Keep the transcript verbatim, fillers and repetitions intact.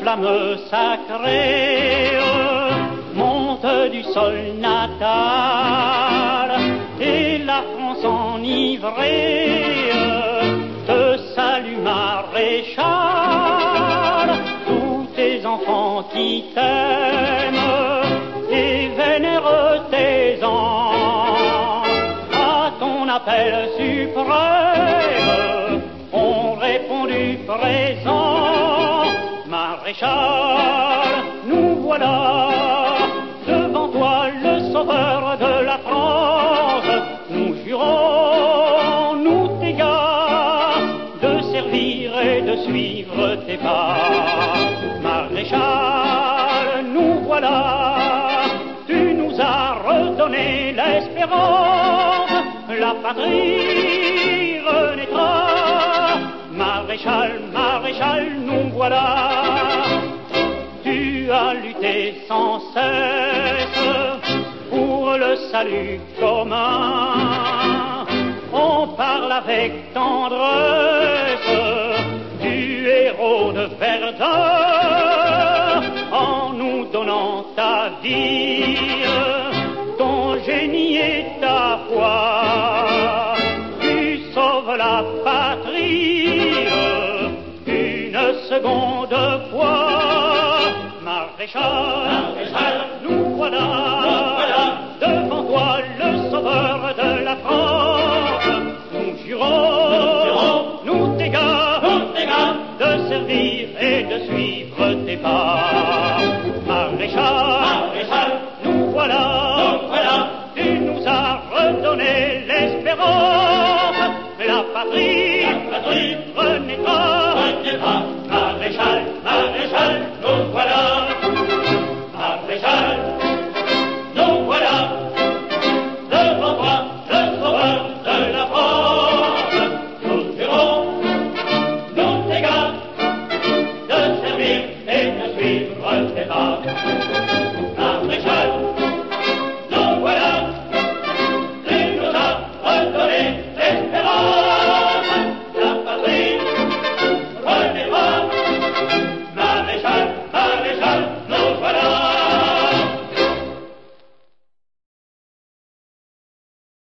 flamme sacrée monte du sol natal, et la France enivrée te salue maréchal. Tous tes enfants qui t'aiment et vénèrent tes ans, à ton appel suprême ont répondu présent. Maréchal, nous voilà devant toi, le sauveur de la France. Nous jurons, nous tes gars, de servir et de suivre tes pas. Maréchal, nous voilà, tu nous as redonné l'espérance. La patrie renaîtra. Maréchal, maréchal, nous voilà. Tu as lutté sans cesse pour le salut commun. On parle avec tendresse du héros de Verdun, en nous donnant ta vie, ton génie et ta foi. Tu sauves la patrie une seconde fois. Maréchal, Maréchal, nous voilà, nous voilà devant toi, le sauveur de la France. Nous jurons, nous, jurons, nous tes gars, nous tes gars, de servir et de suivre tes pas.